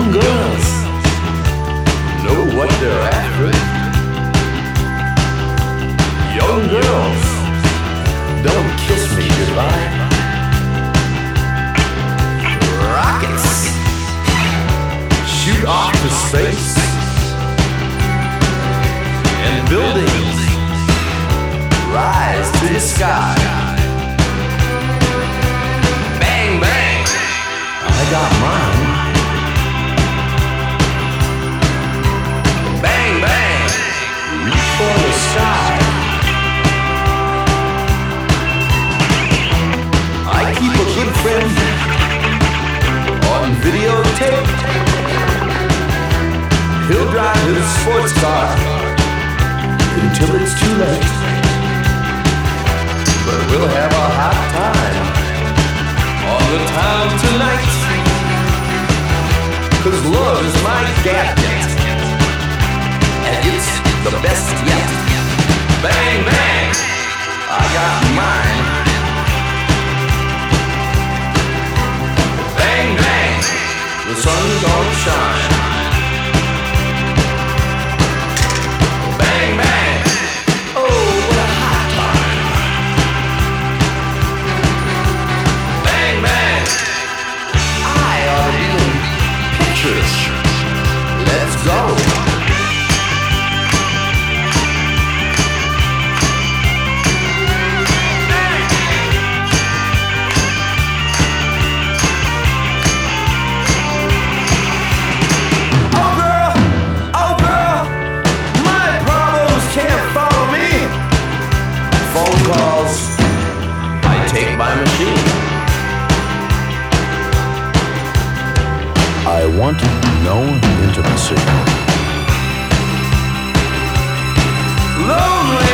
Young girls know what they're after. Young girls, don't kiss me goodbye. Rockets shoot off to space, and buildings rise to the sky. Bang, bang, I got mine. Bang, bang, reach for the sky. I keep a good friend on videotape. He'll drive his sports car until it's too late. But we'll have a hot time on the town tonight. 'Cause love is my gadget, and it's the best yet. Bang, bang, I got mine. Bang, bang, the sun's gonna shine. Bang, bang, oh, what a hot time. Bang, bang, I ought to be in pictures. Let's go. Phone calls, I take my machine. I want no intimacy. Lonely